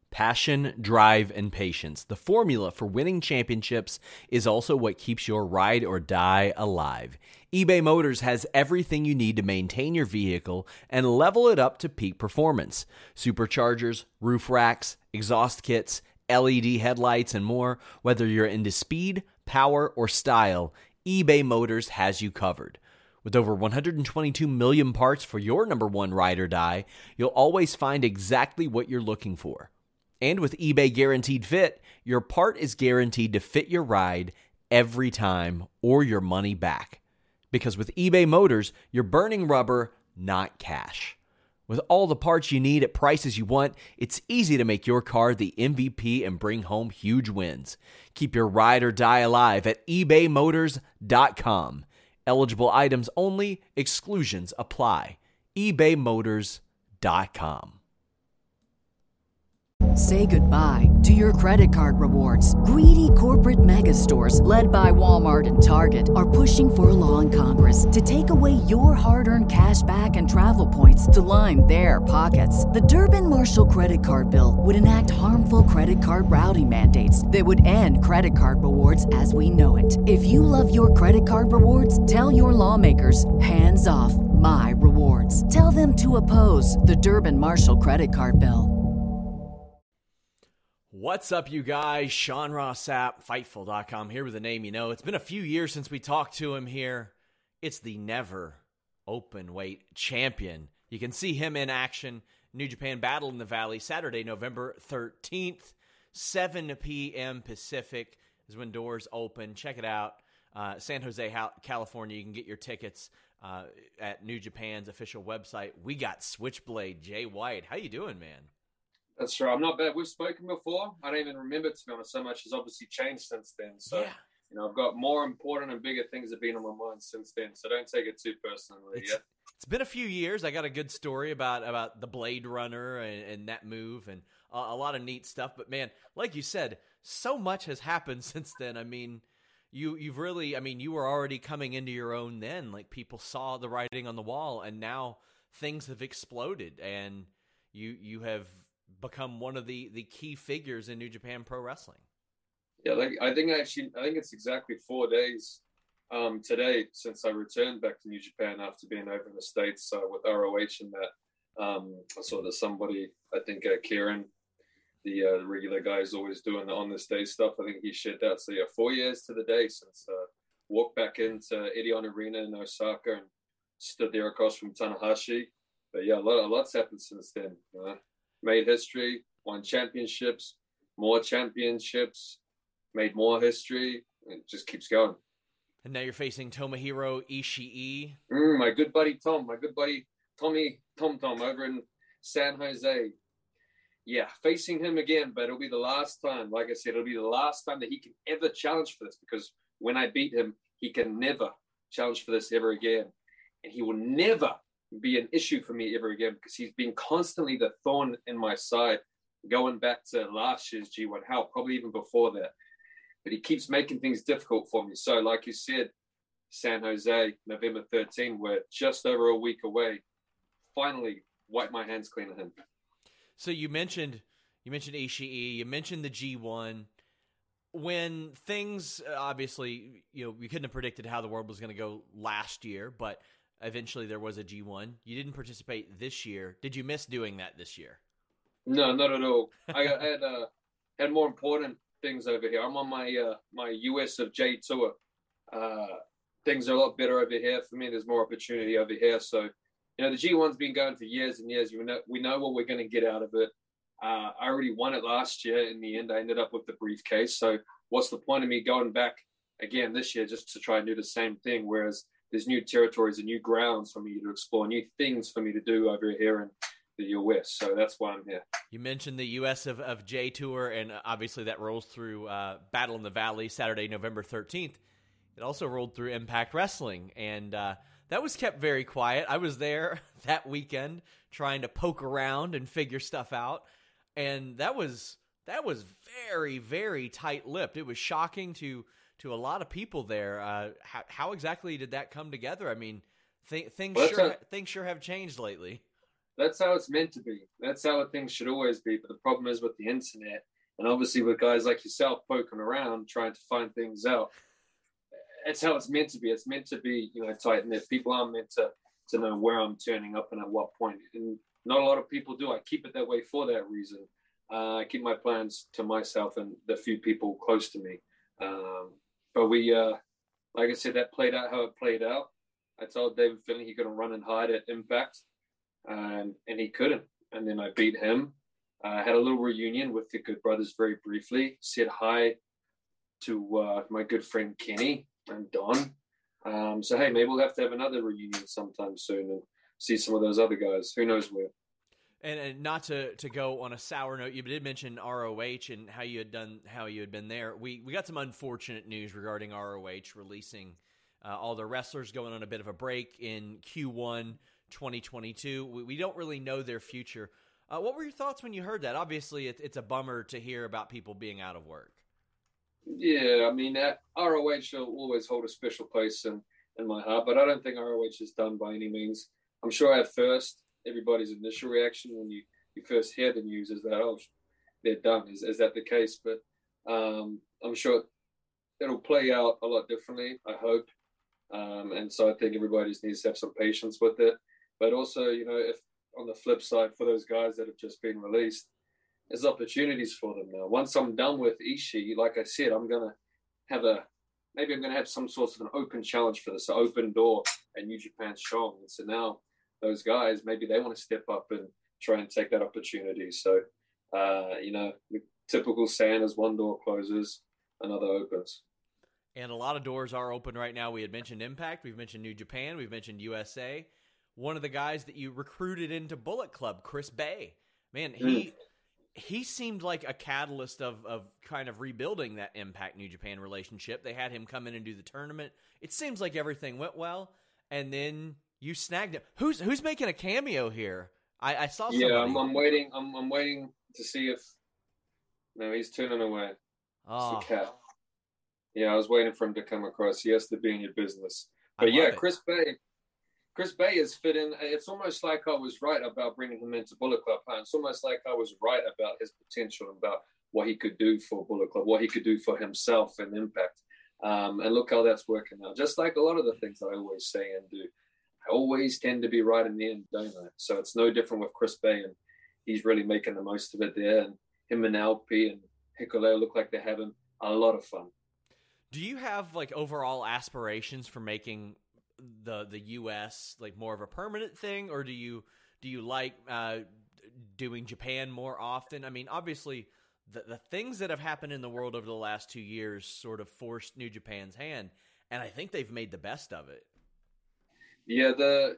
Passion, drive, and patience. The formula for winning championships is also what keeps your ride or die alive. eBay Motors has everything you need to maintain your vehicle and level it up to peak performance. Superchargers, roof racks, exhaust kits, LED headlights, and more. Whether you're into speed, power, or style, eBay Motors has you covered. With over 122 million parts for your number one ride or die, you'll always find exactly what you're looking for. And with eBay Guaranteed Fit, your part is guaranteed to fit your ride every time or your money back. Because with eBay Motors, you're burning rubber, not cash. With all the parts you need at prices you want, it's easy to make your car the MVP and bring home huge wins. Keep your ride or die alive at ebaymotors.com. Eligible items only, exclusions apply. ebaymotors.com. Say goodbye to your credit card rewards. Greedy corporate mega stores, led by Walmart and Target, are pushing for a law in Congress to take away your hard-earned cash back and travel points to line their pockets. The Durbin-Marshall credit card bill would enact harmful credit card routing mandates that would end credit card rewards as we know it. If you love your credit card rewards, tell your lawmakers, hands off my rewards. Tell them to oppose the Durbin-Marshall credit card bill. What's up, you guys? Sean Ross Sapp, Fightful.com, here with a name you know. It's been a few years since we talked to him here. It's the never open weight champion. You can see him in action. New Japan Battle in the Valley, Saturday, November 13th, 7 p.m. Pacific is when doors open. Check it out. San Jose, California. You can get your tickets at New Japan's official website. We got Switchblade Jay White. How you doing, man? That's right. I'm not bad. We've spoken before. I don't even remember, to be honest. So much has obviously changed since then. So, yeah. I've got more important and bigger things that have been on my mind since then. So don't take it too personally. It's been a few years. I got a good story about the Blade Runner and that move and a lot of neat stuff. But, man, like you said, so much has happened since then. I mean, you've really, you were already coming into your own then. Like, people saw the writing on the wall, and now things have exploded. And you have become one of the key figures in New Japan Pro Wrestling. Yeah, I think it's exactly 4 days today since I returned back to New Japan after being over in the States with ROH and that. I saw that somebody, I think Kieran, the regular guy, is always doing the on this day stuff. I think he shared that. So yeah, 4 years to the day since walked back into Edion Arena in Osaka and stood there across from Tanahashi. But yeah, a lot's happened since then. Made history, won championships, more championships, made more history. It just keeps going. And now you're facing Tomohiro Ishii. My good buddy Tom over in San Jose. Yeah, facing him again, but it'll be the last time. Like I said, it'll be the last time that he can ever challenge for this, because when I beat him, he can never challenge for this ever again. And he will never be an issue for me ever again, because he's been constantly the thorn in my side going back to last year's G1, hell, probably even before that. But he keeps making things difficult for me. So like you said, San Jose, November 13, we're just over a week away. Finally, wipe my hands clean of him. So you mentioned Ishii, you mentioned the G1. When things, obviously, we couldn't have predicted how the world was going to go last year, but eventually there was a G1. You didn't participate this year. Did you miss doing that this year? No, not at all. I had more important things over here. I'm on my US of J tour. Things are a lot better over here for me. There's more opportunity over here. So, the G1's been going for years and years. We know what we're going to get out of it. I already won it last year. In the end, I ended up with the briefcase. So what's the point of me going back again this year just to try and do the same thing? Whereas there's new territories and new grounds for me to explore, new things for me to do over here in the US. So that's why I'm here. You mentioned the US of J Tour, and obviously that rolls through Battle in the Valley, Saturday, November 13th. It also rolled through Impact Wrestling, and that was kept very quiet. I was there that weekend trying to poke around and figure stuff out, and that was very, very tight-lipped. It was shocking to a lot of people there. How exactly did that come together? I mean, things sure have changed lately. that's how it's meant to be. That's how things should always be. But the problem is with the internet, and obviously with guys like yourself poking around trying to find things out. It's how it's meant to be. It's meant to be, tight knit. People aren't meant to know where I'm turning up and at what point. And not a lot of people do. I keep it that way for that reason. I keep my plans to myself and the few people close to me. But we, like I said, that played out how it played out. I told David Finlay he couldn't run and hide at Impact, and he couldn't. And then I beat him. I had a little reunion with the Good Brothers very briefly. Said hi to my good friend Kenny and Don. So, hey, maybe we'll have to have another reunion sometime soon and see some of those other guys. Who knows where. And not to go on a sour note, you did mention ROH and how you had been there. We got some unfortunate news regarding ROH releasing all the wrestlers going on a bit of a break in Q1 2022. We don't really know their future. What were your thoughts when you heard that? Obviously, it's a bummer to hear about people being out of work. Yeah, I mean, ROH will always hold a special place in my heart, but I don't think ROH is done by any means. I'm sure at first, everybody's initial reaction when you first hear the news is that, oh, they're done. Is that the case? But I'm sure it'll play out a lot differently, I hope. And so I think everybody just needs to have some patience with it. But also, if on the flip side, for those guys that have just been released, there's opportunities for them now. Once I'm done with Ishii, like I said, I'm going to have some sort of an open challenge for this, an open door at New Japan Strong. And so now those guys, maybe they want to step up and try and take that opportunity. So, the typical saying is one door closes, another opens. And a lot of doors are open right now. We had mentioned Impact. We've mentioned New Japan. We've mentioned USA. One of the guys that you recruited into Bullet Club, Chris Bay. Man, he seemed like a catalyst of kind of rebuilding that Impact New Japan relationship. They had him come in and do the tournament. It seems like everything went well, and then you snagged him. Who's making a cameo here? I saw somebody. Yeah, I'm waiting. I'm waiting to see if. No, he's turning away. Oh. It's the cat. Yeah, I was waiting for him to come across. He has to be in your business. But yeah, Chris Bay. Chris Bay is fit in. It's almost like I was right about bringing him into Bullet Club. It's almost like I was right about his potential, about what he could do for Bullet Club, what he could do for himself and Impact. And look how that's working now. Just like a lot of the things that I always say and do. I always tend to be right in the end, don't I? So it's no different with Chris Bay, and he's really making the most of it there. And him and Alpi and Hikuleo look like they're having a lot of fun. Do you have like overall aspirations for making the U.S. like more of a permanent thing, or do you like doing Japan more often? I mean, obviously, the things that have happened in the world over the last 2 years sort of forced New Japan's hand, and I think they've made the best of it. Yeah, the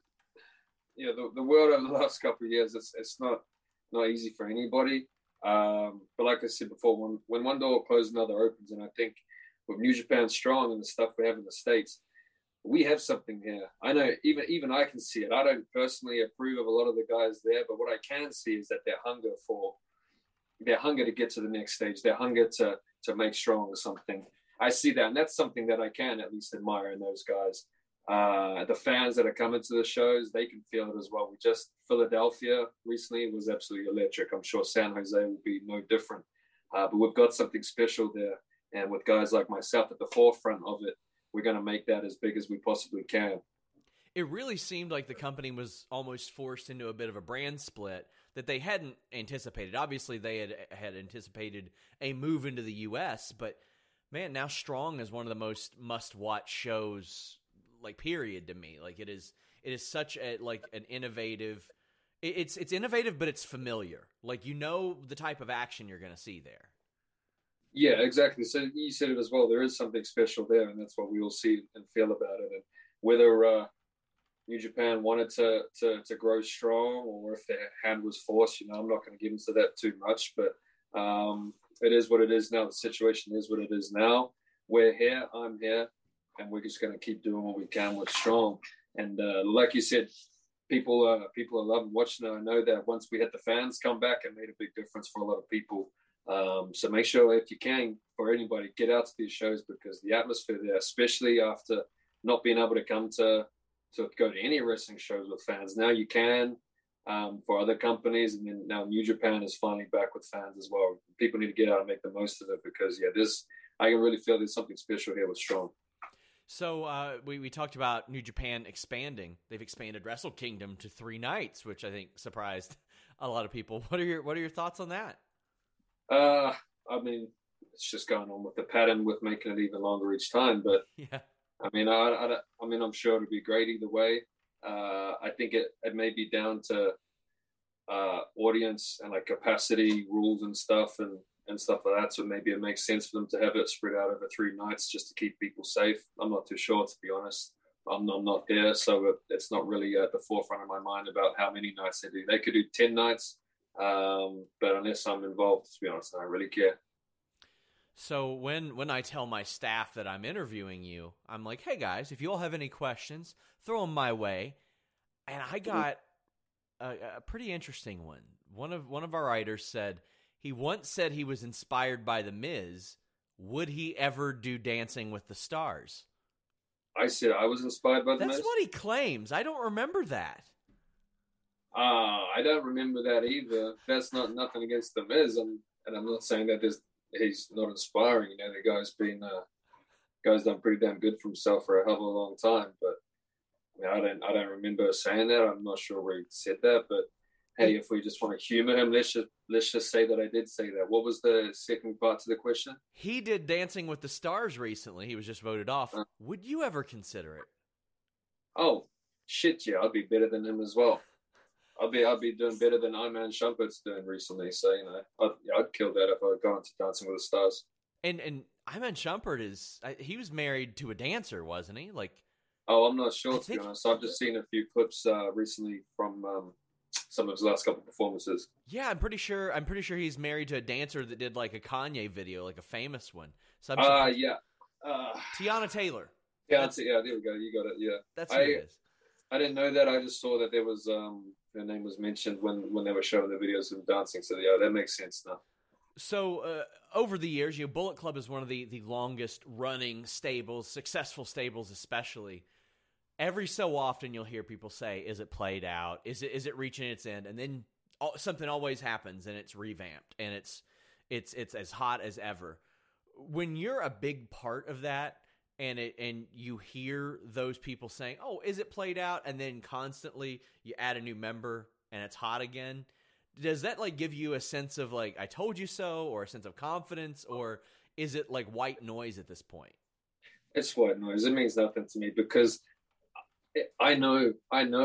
world over the last couple of years, it's not easy for anybody. But like I said before, when one door closes, another opens, and I think with New Japan Strong and the stuff we have in the States, we have something here. I know even I can see it. I don't personally approve of a lot of the guys there, but what I can see is that their hunger to get to the next stage, their hunger to make Strong or something. I see that, and that's something that I can at least admire in those guys. The fans that are coming to the shows, they can feel it as well. Philadelphia recently was absolutely electric. I'm sure San Jose will be no different. But we've got something special there. And with guys like myself at the forefront of it, we're going to make that as big as we possibly can. It really seemed like the company was almost forced into a bit of a brand split that they hadn't anticipated. Obviously, they had anticipated a move into the U.S., but man, now Strong is one of the most must-watch shows, like, period, to me. Like, it is such an innovative. It's innovative, but it's familiar. Like, you know the type of action you're going to see there. Yeah, exactly. So you said it as well. There is something special there, and that's what we all see and feel about it. And whether New Japan wanted to grow Strong, or if their hand was forced, I'm not going to get into that too much. But it is what it is now. The situation is what it is now. We're here. I'm here, and we're just going to keep doing what we can with Strong. And like you said, people are loving watching it. I know that once we had the fans come back, it made a big difference for a lot of people. So make sure, if you can, for anybody, get out to these shows, because the atmosphere there, especially after not being able to come to go to any wrestling shows with fans, now you can. for other companies, and then now New Japan is finally back with fans as well. People need to get out and make the most of it because I can really feel there's something special here with Strong. So we talked about New Japan expanding. They've expanded Wrestle Kingdom to 3 nights, which I think surprised a lot of people. What are your thoughts on that? I mean, it's just going on with the pattern with making it even longer each time. But yeah, I mean, I'm sure it'll be great either way. I think it may be down to audience and like capacity rules and stuff and stuff like that. So maybe it makes sense for them to have it spread out over 3 nights just to keep people safe. I'm not too sure, to be honest. I'm not there, so it's not really at the forefront of my mind about how many nights they do. They could do 10 nights, but unless I'm involved, to be honest, I don't really care. So when I tell my staff that I'm interviewing you, I'm like, hey guys, if you all have any questions, throw them my way. And I got a pretty interesting one. One of our writers said he once said he was inspired by The Miz. Would he ever do Dancing with the Stars? I said I was inspired by The Miz. That's what he claims. I don't remember that. I don't remember that either. That's nothing against The Miz, and I'm not saying that he's not inspiring. You know, the guy's done pretty damn good for himself for a hell of a long time. But I mean, I don't remember saying that. I'm not sure where he said that. But hey, if we just want to humor him, let's just say that I did say that. What was the second part to the question? He did Dancing with the Stars recently. He was just voted off. Would you ever consider it? Oh shit, yeah, I'd be better than him as well. I'd be doing better than Iman Shumpert's doing recently. So I'd kill that if I go into Dancing with the Stars. And Iman Shumpert he was married to a dancer, wasn't he? Like, oh, I'm not sure, to be honest. I've just seen a few clips recently from some of his last couple performances. Yeah, I'm pretty sure he's married to a dancer that did like a Kanye video, like a famous one. So yeah. Tiana Taylor. Yeah, there we go. You got it. Yeah, that's who it is. I didn't know that. I just saw that there was her name was mentioned when they were showing the videos of dancing. So yeah, that makes sense now. So over the years, Bullet Club is one of the longest running stables, successful stables especially. Every so often you'll hear people say, is it played out? Is it reaching its end? And then something always happens and it's revamped and it's as hot as ever. When you're a big part of that and you hear those people saying, oh, is it played out? And then constantly you add a new member and it's hot again. Does that like give you a sense of like, I told you so, or a sense of confidence, or is it like white noise at this point? It's white noise. It means nothing to me because I know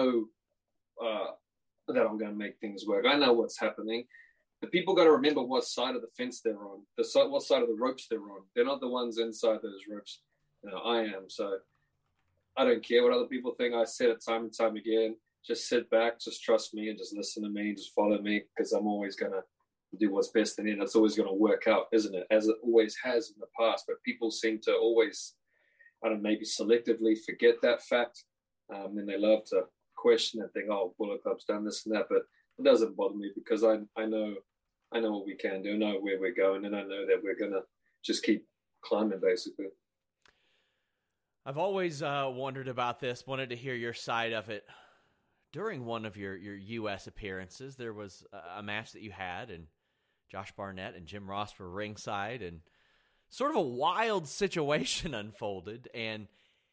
that I'm going to make things work. I know what's happening. The people got to remember what side of the fence they're on, what side of the ropes they're on. They're not the ones inside those ropes. I am. So I don't care what other people think. I said it time and time again. Just sit back, just trust me, and just listen to me, and just follow me, because I'm always going to do what's best in the end. It's always going to work out, isn't it? As it always has in the past. But people seem to always, maybe selectively forget that fact. And they love to question and think, oh, Bullet Club's done this and that. But it doesn't bother me because I know what we can do, I know where we're going, and I know that we're going to just keep climbing, basically. I've always wondered about this, wanted to hear your side of it. During one of your U.S. appearances, there was a match that you had, and Josh Barnett and Jim Ross were ringside, and sort of a wild situation unfolded, and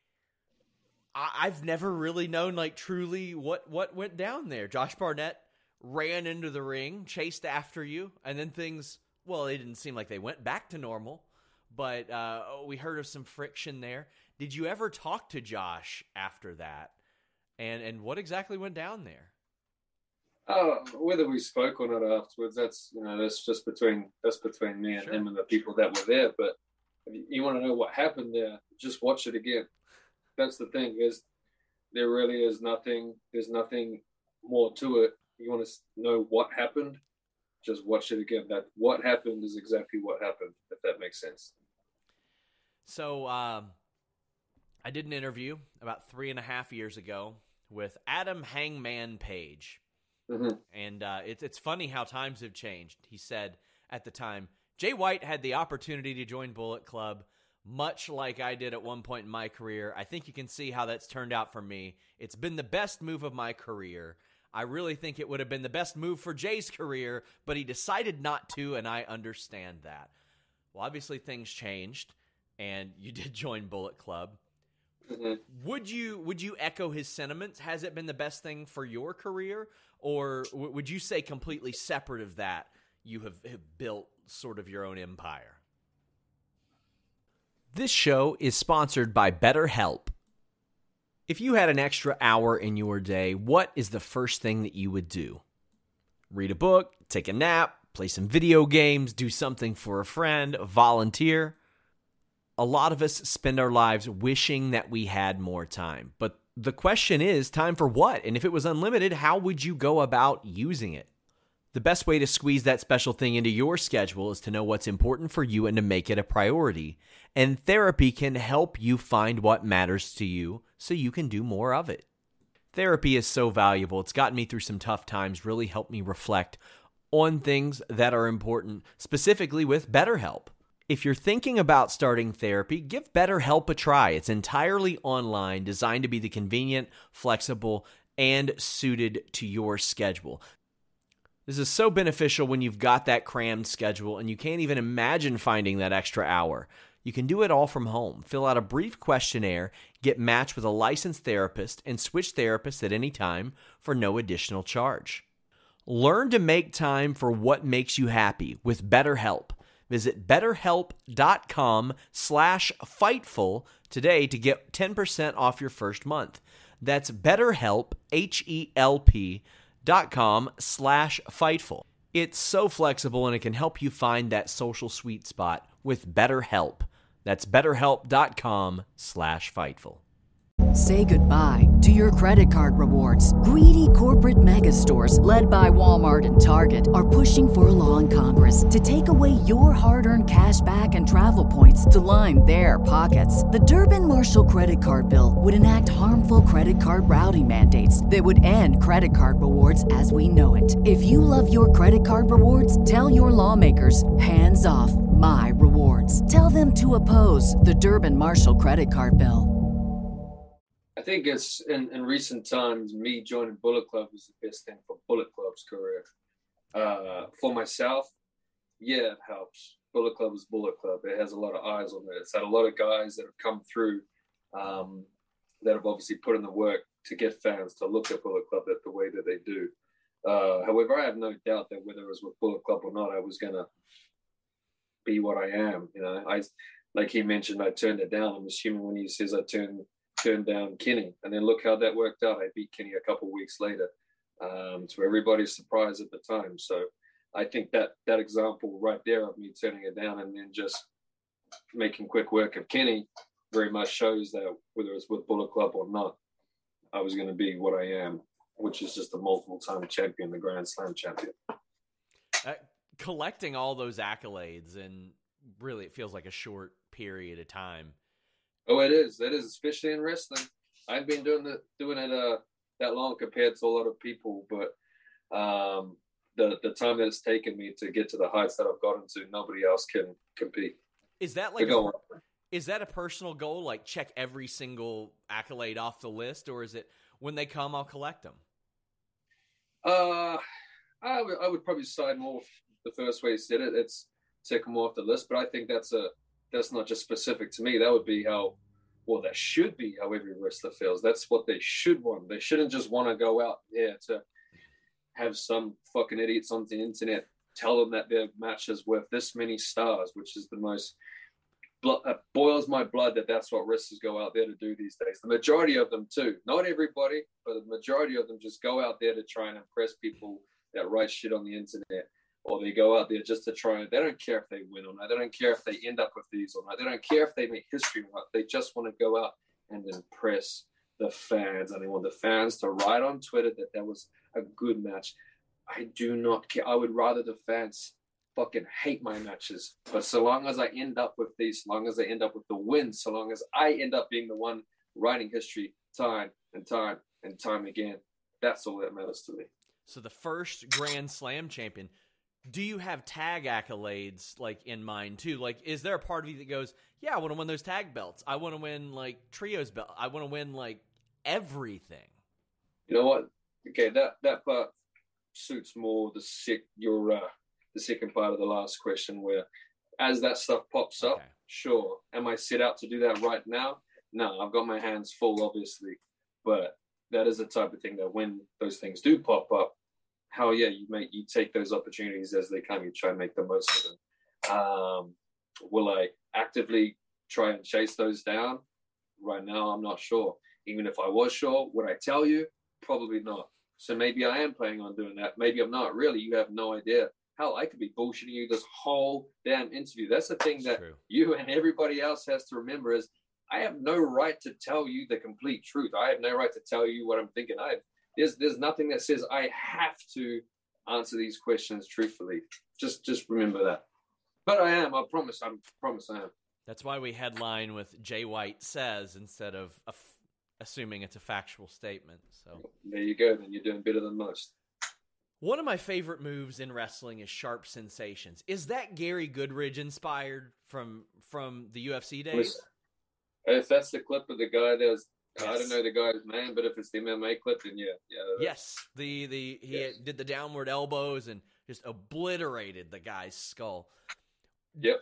I've never really known, like, truly what went down there. Josh Barnett ran into the ring, chased after you, and then things, well, it didn't seem like they went back to normal, but we heard of some friction there. Did you ever talk to Josh after that? And what exactly went down there? Whether we spoke or not afterwards, that's just between me and him and the people that were there. But if you want to know what happened there, just watch it again. That's the thing, is there really is nothing. There's nothing more to it. You want to know what happened? Just watch it again. That what happened is exactly what happened. If that makes sense. So I did an interview about 3.5 years ago with Adam Hangman Page. Mm-hmm. And it's funny how times have changed. He said at the time, Jay White had the opportunity to join Bullet Club, much like I did at one point in my career. I think you can see how that's turned out for me. It's been the best move of my career. I really think it would have been the best move for Jay's career, but he decided not to, and I understand that. Well, obviously things changed, and you did join Bullet Club. Mm-hmm. Would you echo his sentiments? Has it been the best thing for your career, or would you say completely separate of that, you have built sort of your own empire? This show is sponsored by BetterHelp. If you had an extra hour in your day, what is the first thing that you would do? Read a book, take a nap, play some video games, do something for a friend, volunteer. A lot of us spend our lives wishing that we had more time. But the question is, time for what? And if it was unlimited, how would you go about using it? The best way to squeeze that special thing into your schedule is to know what's important for you and to make it a priority. And therapy can help you find what matters to you so you can do more of it. Therapy is so valuable. It's gotten me through some tough times, really helped me reflect on things that are important, specifically with BetterHelp. If you're thinking about starting therapy, give BetterHelp a try. It's entirely online, designed to be the convenient, flexible, and suited to your schedule. This is so beneficial when you've got that crammed schedule and you can't even imagine finding that extra hour. You can do it all from home. Fill out a brief questionnaire, get matched with a licensed therapist, and switch therapists at any time for no additional charge. Learn to make time for what makes you happy with BetterHelp. Visit BetterHelp.com/Fightful today to get 10% off your first month. That's BetterHelp, HELP.com/Fightful. It's so flexible and it can help you find that social sweet spot with BetterHelp. That's BetterHelp.com/Fightful. Say goodbye to your credit card rewards. Greedy corporate mega stores, led by Walmart and Target, are pushing for a law in Congress to take away your hard-earned cash back and travel points to line their pockets. The Durbin-Marshall credit card bill would enact harmful credit card routing mandates that would end credit card rewards as we know it. If you love your credit card rewards, tell your lawmakers, hands off my rewards. Tell them to oppose the Durbin-Marshall credit card bill. I think it's in recent times, me joining Bullet Club was the best thing for Bullet Club's career. For myself, yeah, it helps. Bullet Club is Bullet Club. It has a lot of eyes on it. It's had a lot of guys that have come through that have obviously put in the work to get fans to look at Bullet Club the way that they do. However, I have no doubt that whether it was with Bullet Club or not, I was going to be what I am. You know, like he mentioned, I turned it down. I'm assuming when he says I turned down Kenny, and then look how that worked out. I beat Kenny a couple of weeks later, to everybody's surprise at the time. So I think that example right there of me turning it down and then just making quick work of Kenny very much shows that whether it's with Bullet Club or not, I was going to be what I am, which is just a multiple-time champion, the Grand Slam champion. Collecting all those accolades, and really it feels like a short period of time. Oh, it is, especially in wrestling. I've been doing it that long compared to a lot of people, but the time that it's taken me to get to the heights that I've gotten to, nobody else can compete. Is that a personal goal? Like check every single accolade off the list, or is it when they come, I'll collect them? I would probably side more with the first way you said it. It's take them off the list, but I think that's not just specific to me. That would be that should be how every wrestler feels. That's what they should want. They shouldn't just want to go out there to have some fucking idiots on the internet tell them that their match is worth this many stars, which is the most boils my blood that's what wrestlers go out there to do these days. The majority of them too. Not everybody, but the majority of them just go out there to try and impress people that write shit on the internet. Or they go out there just to try and they don't care if they win or not. They don't care if they end up with these or not. They don't care if they make history or not. They just want to go out and impress the fans. And they want the fans to write on Twitter that was a good match. I do not care. I would rather the fans fucking hate my matches. But so long as I end up with these, so long as I end up with the wins, so long as I end up being the one writing history time and time and time again, that's all that matters to me. So the first Grand Slam champion. Do you have tag accolades like in mind too? Like, is there a part of you that goes, yeah, I want to win those tag belts. I want to win like trios belt. I want to win like everything. You know what? okay, that part suits more the second part of the last question, where as that stuff pops up, sure. Am I set out to do that right now? No, I've got my hands full, obviously, but that is the type of thing that when those things do pop up, hell yeah, you take those opportunities as they come. You try and make the most of them. Will I actively try and chase those down? Right now, I'm not sure. Even if I was sure, would I tell you? Probably not. So maybe I am planning on doing that. Maybe I'm not. Really, you have no idea. Hell, I could be bullshitting you this whole damn interview. That's the thing that you and everybody else has to remember is I have no right to tell you the complete truth. I have no right to tell you what I'm thinking. There's nothing that says I have to answer these questions truthfully. Just remember that. But I am. I promise I am. That's why we headline with Jay White says instead of assuming it's a factual statement. So there you go. Then you're doing better than most. One of my favorite moves in wrestling is Sharp Sensations. Is that Gary Goodridge inspired from the UFC days? If that's the clip of the guy yes. I don't know the guy's name, but if it's the MMA clip, then yeah. Yes, he did the downward elbows and just obliterated the guy's skull. Yep.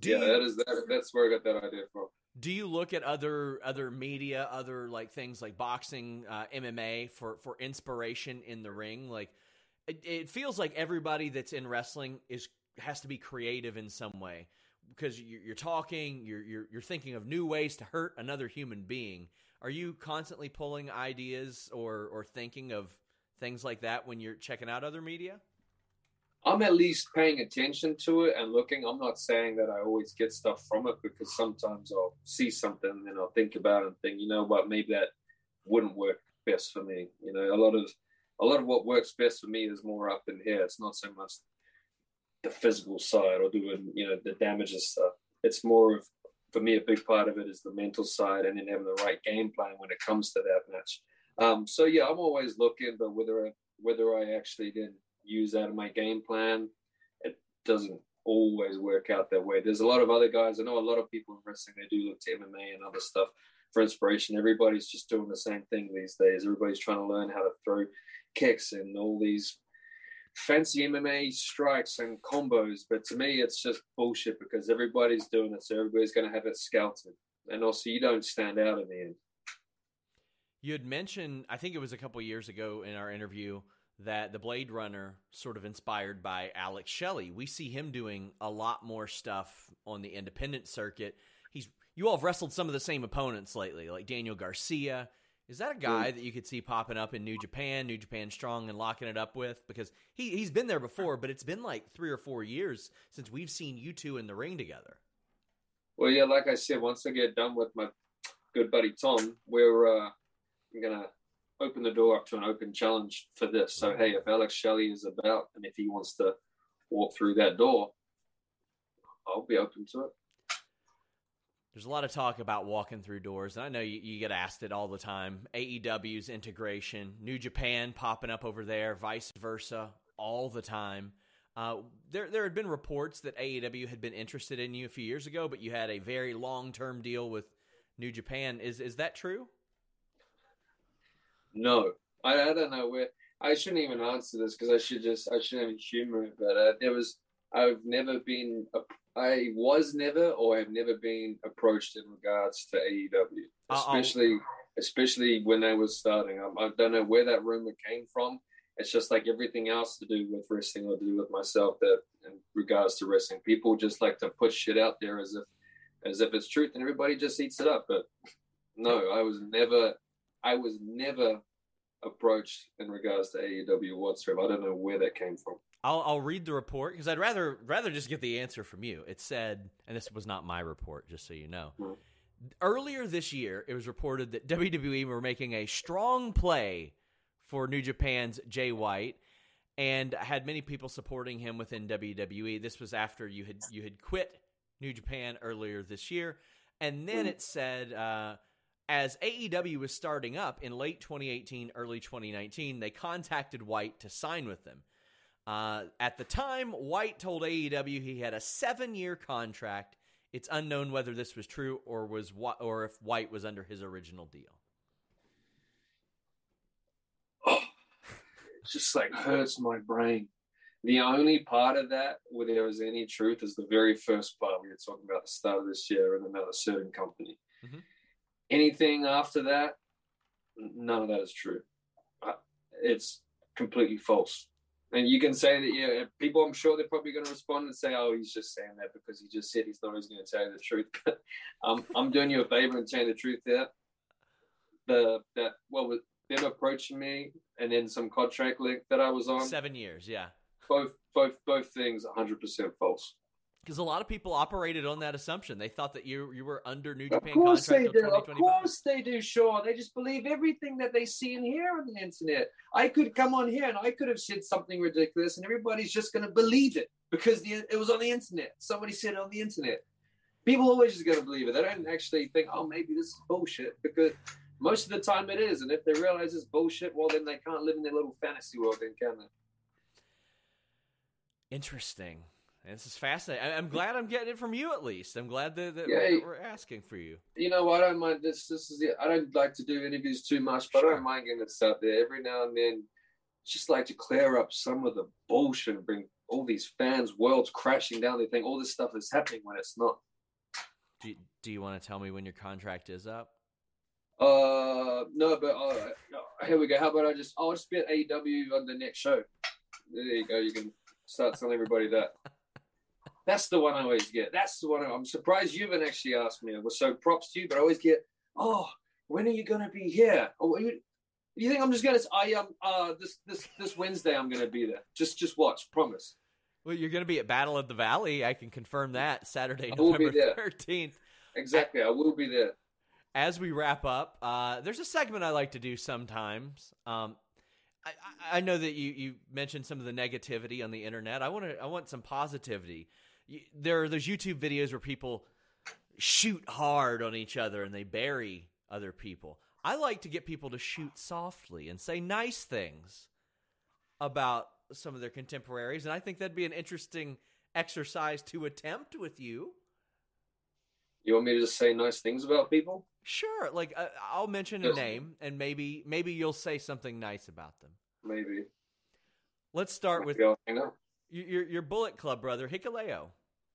That's where I got that idea from. Do you look at other media, other like things like boxing, MMA for inspiration in the ring? Like it feels like everybody that's in wrestling has to be creative in some way because you're talking, you're thinking of new ways to hurt another human being. Are you constantly pulling ideas or thinking of things like that when you're checking out other media? I'm at least paying attention to it and looking. I'm not saying that I always get stuff from it because sometimes I'll see something and I'll think about it and think, you know what, maybe that wouldn't work best for me. You know, a lot of what works best for me is more up in here. It's not so much the physical side or doing, you know, the damages stuff. It's more of, for me, a big part of it is the mental side and then having the right game plan when it comes to that match. So yeah, I'm always looking, but whether I actually then use that in my game plan, it doesn't always work out that way. There's a lot of other guys. I know a lot of people in wrestling, they do look to MMA and other stuff for inspiration. Everybody's just doing the same thing these days. Everybody's trying to learn how to throw kicks and all these fancy MMA strikes and combos. But to me, it's just bullshit because everybody's doing it. So everybody's going to have it scouted. And also you don't stand out in the end. You had mentioned, I think it was a couple of years ago in our interview, that the Blade Runner sort of inspired by Alex Shelley. We see him doing a lot more stuff on the independent circuit. You all have wrestled some of the same opponents lately, like Daniel Garcia. Is that a guy that you could see popping up in New Japan Strong, and locking it up with? Because he's been there before, but it's been like 3 or 4 years since we've seen you two in the ring together. Well, yeah, like I said, once I get done with my good buddy Tom, we're going to open the door up to an open challenge for this. So, hey, if Alex Shelley is about and if he wants to walk through that door, I'll be open to it. There's a lot of talk about walking through doors, and I know you get asked it all the time. AEW's integration, New Japan popping up over there, vice versa, all the time. There had been reports that AEW had been interested in you a few years ago, but you had a very long-term deal with New Japan. Is that true? No, I don't know where. I shouldn't even answer this because I shouldn't even humor it. But I was never or have never been approached in regards to AEW, especially when they was starting. I don't know where that rumor came from. It's just like everything else to do with wrestling or to do with myself that in regards to wrestling, people just like to put shit out there as if it's truth and everybody just eats it up. But no, I was never approached in regards to AEW whatsoever. I don't know where that came from. I'll read the report because I'd rather just get the answer from you. It said, and this was not my report, just so you know. Mm-hmm. Earlier this year, it was reported that WWE were making a strong play for New Japan's Jay White, and had many people supporting him within WWE. This was after you had quit New Japan earlier this year, and then it said, as AEW was starting up in late 2018, early 2019, they contacted White to sign with them. At the time, White told AEW he had a 7-year contract. It's unknown whether this was true or if White was under his original deal. just like hurts my brain. The only part of that where there was any truth is the very first part we were talking about the start of this year in another certain company. Mm-hmm. Anything after that, none of that is true. It's completely false. And you can say that, yeah, people, I'm sure they're probably going to respond and say, oh, he's just saying that because he just said he's not always going to tell you the truth. But I'm doing you a favor and telling the truth there. With them approaching me and then some contract link that I was on. 7 years, yeah. Both things 100% false. Because a lot of people operated on that assumption. They thought that you were under New Japan contract. Of course they do. Of 2025. course they do, Sean. They just believe everything that they see and hear on the internet. I could come on here and I could have said something ridiculous and everybody's just going to believe it because it was on the internet. Somebody said it on the internet. People always just going to believe it. They don't actually think, oh, maybe this is bullshit, because most of the time it is. And if they realize it's bullshit, well, then they can't live in their little fantasy world then, can they? Interesting. This is fascinating. I'm glad I'm getting it from you, at least. I'm glad that we're asking for you. You know, I don't mind this. I don't like to do interviews too much, but I don't mind getting this out there every now and then. Just like to clear up some of the bullshit and bring all these fans' worlds crashing down. They think all this stuff is happening when it's not. Do you want to tell me when your contract is up? No, but here we go. How about I'll just be at AEW on the next show. There you go. You can start telling everybody that. That's the one I always get. That's the one I'm surprised you haven't actually asked me. So props to you, but I always get, oh, when are you going to be here? Oh, you think I'm just going to, this Wednesday I'm going to be there. Just watch, promise. Well, you're going to be at Battle of the Valley. I can confirm that Saturday, November 13th. Exactly. I will be there. As we wrap up, there's a segment I like to do sometimes. I know that you mentioned some of the negativity on the internet. I want some positivity. There are those YouTube videos where people shoot hard on each other and they bury other people. I like to get people to shoot softly and say nice things about some of their contemporaries, and I think that'd be an interesting exercise to attempt with you. You want me to just say nice things about people? Sure. Like I'll mention a name, and maybe you'll say something nice about them. Maybe. Let's start with your Bullet Club brother, Hikuleo.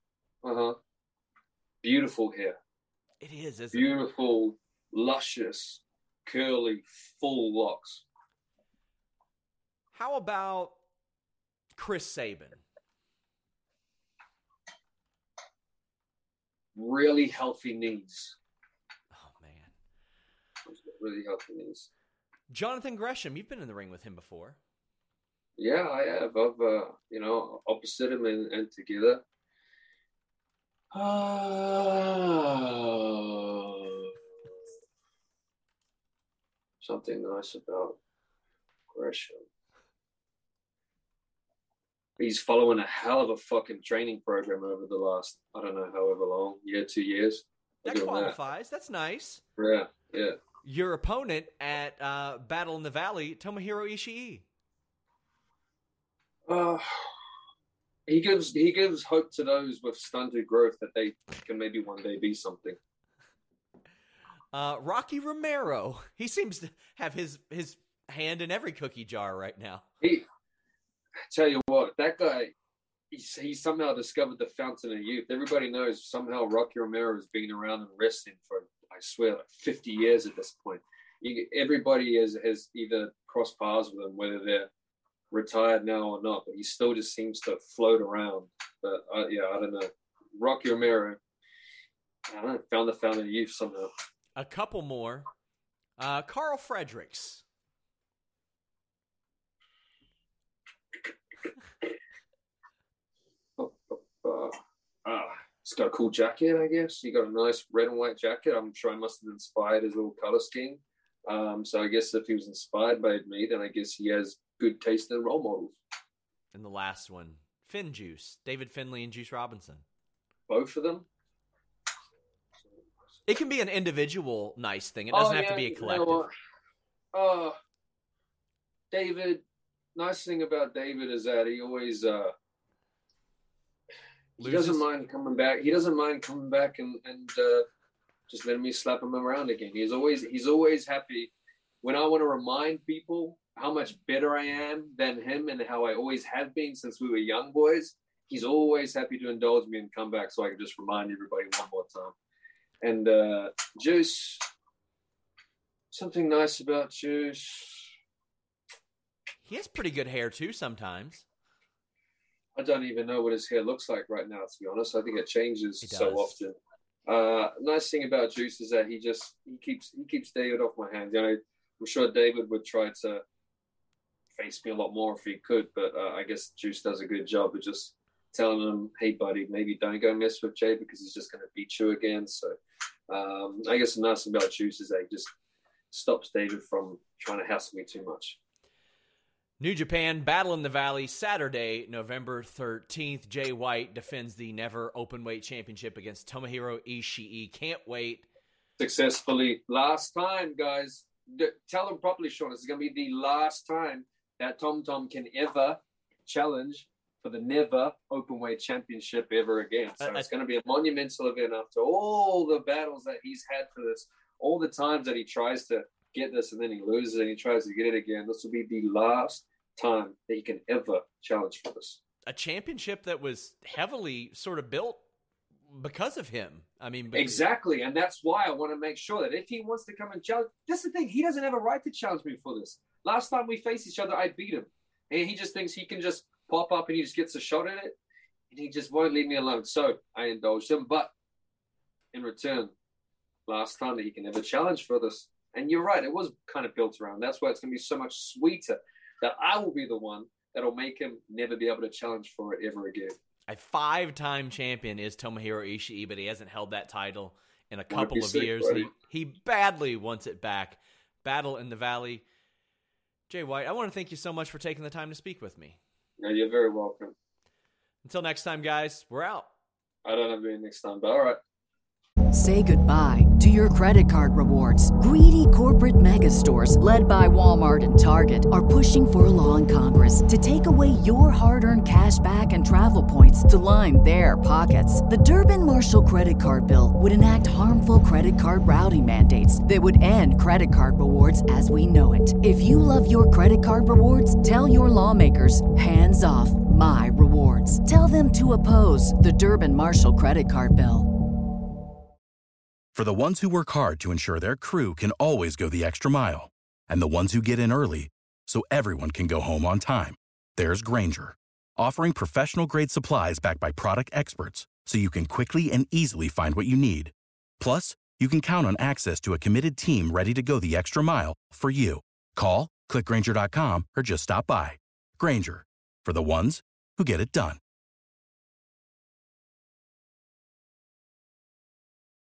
Beautiful hair. It is, isn't beautiful, luscious, curly, full locks. How about Chris Sabin? Really healthy knees. Oh, man. Really healthy knees. Jonathan Gresham, you've been in the ring with him before. Yeah, I have. I've, opposite him and together. Something nice about Gresham. He's following a hell of a fucking training program over the last, I don't know, however long, 2 years. That qualifies. That's nice. Yeah. Your opponent at Battle in the Valley, Tomohiro Ishii. He gives hope to those with stunted growth that they can maybe one day be something. Rocky Romero. He seems to have his hand in every cookie jar right now. I tell you what, that guy, he somehow discovered the fountain of youth. Everybody knows somehow Rocky Romero has been around and wrestling for, I swear, like 50 years at this point. Everybody has either crossed paths with him, whether they're retired now or not, but he still just seems to float around. But I don't know. Rocky Romero, I don't know, found the fountain of youth somehow. A couple more. Carl Fredericks. He's got a cool jacket, I guess. He got a nice red and white jacket. I'm sure I must have inspired his little color scheme. So I guess if he was inspired by me, then I guess he has good taste in role models. And the last one, Finn Juice, David Finlay and Juice Robinson. Both of them? It can be an individual nice thing. It doesn't have to be a collective. David, nice thing about David is that he always he doesn't mind coming back. He doesn't mind coming back and just letting me slap him around again. He's always happy. When I want to remind people how much better I am than him and how I always have been since we were young boys. He's always happy to indulge me and come back so I can just remind everybody one more time. And Juice, something nice about Juice. He has pretty good hair too sometimes. I don't even know what his hair looks like right now, to be honest. I think it changes so often. Nice thing about Juice is that he keeps David off my hands. You know, I'm sure David would try to face me a lot more if he could, but I guess Juice does a good job of just telling him, hey, buddy, maybe don't go mess with Jay because he's just going to beat you again. So I guess the nice thing about Juice is that he just stops David from trying to hassle me too much. New Japan, Battle in the Valley, Saturday, November 13th. Jay White defends the Never Openweight Championship against Tomohiro Ishii. Can't wait. Successfully. Last time, guys. Tell them properly, Sean. This is going to be the last time that Tom can ever challenge for the Never Openweight Championship ever again. So it's going to be a monumental event after all the battles that he's had for this, all the times that he tries to get this and then he loses and he tries to get it again. This will be the last time that he can ever challenge for this. A championship that was heavily sort of built because of him. I mean, exactly. And that's why I want to make sure that if he wants to come and challenge, that's the thing. He doesn't have a right to challenge me for this. Last time we faced each other, I beat him. And he just thinks he can just pop up and he just gets a shot at it. And he just won't leave me alone. So I indulged him. But in return, last time that he can ever challenge for this. And you're right, it was kind of built around. That's why it's going to be so much sweeter that I will be the one that'll make him never be able to challenge for it ever again. A 5-time champion is Tomohiro Ishii, but he hasn't held that title in a couple of years. He badly wants it back. Battle in the Valley. Jay White, I want to thank you so much for taking the time to speak with me. Yeah, you're very welcome. Until next time, guys, we're out. I don't have any next time, but all right. Say goodbye to your credit card rewards. Greedy corporate mega stores, led by Walmart and Target, are pushing for a law in Congress to take away your hard-earned cash back and travel points to line their pockets. The Durbin-Marshall credit card bill would enact harmful credit card routing mandates that would end credit card rewards as we know it. If you love your credit card rewards, tell your lawmakers, hands off my rewards. Tell them to oppose the Durbin-Marshall credit card bill. For the ones who work hard to ensure their crew can always go the extra mile, and the ones who get in early so everyone can go home on time, there's Grainger, offering professional-grade supplies backed by product experts so you can quickly and easily find what you need. Plus, you can count on access to a committed team ready to go the extra mile for you. Call, click Grainger.com, or just stop by. Grainger, for the ones who get it done.